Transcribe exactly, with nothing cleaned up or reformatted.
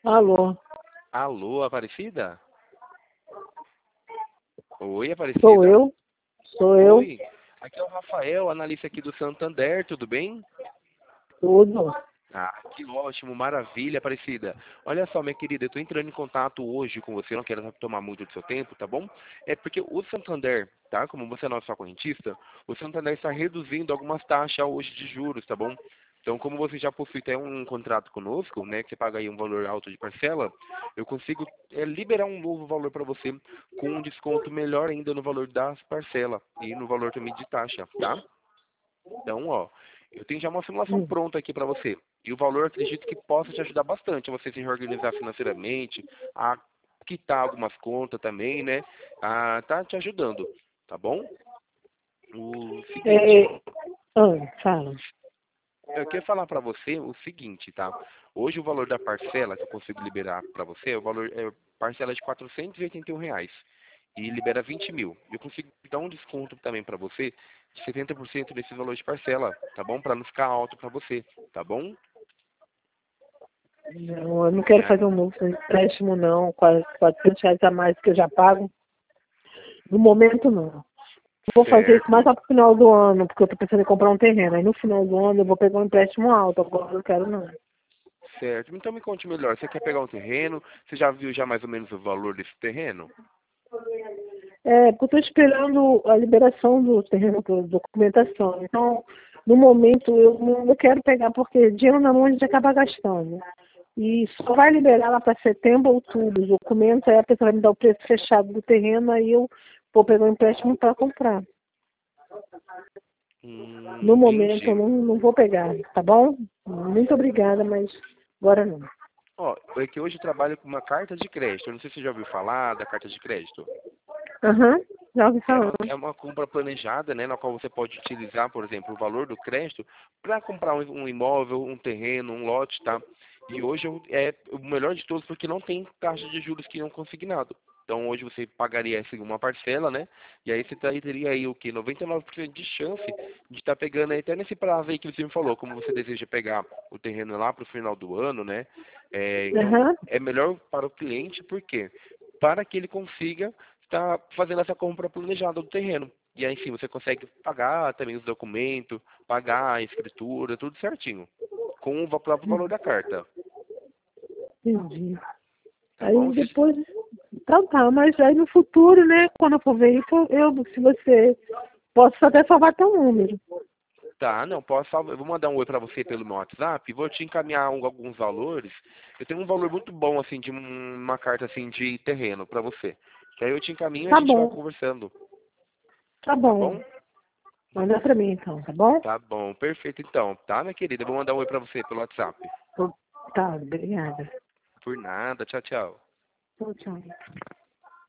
Alô, Alô, Aparecida? Oi, sou Aparecida. eu? Sou eu? Oi, aqui é o Rafael, analista aqui do Santander, tudo bem? Tudo. Ah, que ótimo, maravilha, Aparecida. Olha só, minha querida, eu estou entrando em contato hoje com você, não quero tomar muito do seu tempo, tá bom? É porque o Santander, tá? Como você é nosso correntista, o Santander está reduzindo algumas taxas hoje de juros, tá bom? Então, como você já possui até um contrato conosco, né, que você paga aí um valor alto de parcela, eu consigo é, liberar um novo valor para você com um desconto melhor ainda no valor das parcelas e no valor também de taxa, tá? Então, ó, eu tenho já uma simulação Hum. pronta aqui para você. E o valor, acredito que possa te ajudar bastante a você se reorganizar financeiramente, a quitar algumas contas também, né? A tá te ajudando, tá bom? O seguinte, É, ah, fala. eu quero falar para você o seguinte, tá? Hoje o valor da parcela que eu consigo liberar para você é o valor é parcela de quatrocentos e oitenta e um reais e libera vinte mil. Eu consigo dar um desconto também para você de setenta por cento desse valor de parcela, tá bom? Para não ficar alto para você, tá bom? Não, eu não quero Ah, fazer um novo empréstimo, não. Quase quatrocentos reais a mais que eu já pago. No momento, não. Vou fazer isso mais certo, lá pro final do ano, porque eu tô pensando em comprar um terreno. Aí no final do ano eu vou pegar um empréstimo alto. Agora eu não quero, não. certo. Então me conte melhor. Você quer pegar um terreno? Você já viu já mais ou menos o valor desse terreno? É, porque eu tô esperando a liberação do terreno por documentação. Então, no momento, eu não eu quero pegar, porque dinheiro na mão a gente acaba gastando. E só vai liberar lá para setembro ou outubro. Os documentos, aí a pessoa vai me dar o preço fechado do terreno, aí eu vou pegar um empréstimo para comprar. Hum, No momento, eu entendi. não, não vou pegar, tá bom? Muito obrigada, mas agora não. Ó, é que hoje eu trabalho com uma carta de crédito. Eu não sei se você já ouviu falar da carta de crédito. Aham, já ouvi É falar. uma, é uma compra planejada, né, na qual você pode utilizar, por exemplo, o valor do crédito para comprar um, um imóvel, um terreno, um lote, tá? E hoje eu- é o melhor de todos porque não tem taxa de juros que não consignado. Então hoje você pagaria assim, uma parcela, né? E aí você tá- teria aí o que? noventa e nove por cento de chance de estar pegando aí até nesse prazo aí que você me falou, como você deseja pegar o terreno lá para o final do ano, né? É, então Aham, é melhor para o cliente, por quê? Para que ele consiga está fazendo essa compra planejada do terreno. E aí sim, você consegue pagar também os documentos, pagar a escritura, tudo certinho. Com o próprio valor da carta. entendi. Tá bom? Aí Você- depois, então tá, mas aí no futuro, né, quando eu for ver isso, eu, se você, posso até salvar teu número. Tá, não, posso salvar. Eu vou mandar um oi pra você pelo meu WhatsApp, vou te encaminhar um- alguns valores. Eu tenho um valor muito bom, assim, de um- uma carta, assim, de terreno pra você. Que aí eu te encaminho e a Tá gente vai bom, conversando. tá Tá bom. bom? Manda pra mim então, tá bom? Tá bom, perfeito então. Tá, minha querida? Eu vou mandar um oi pra você pelo WhatsApp. Tá, obrigada. Por nada, tchau, tchau. Tchau, tchau.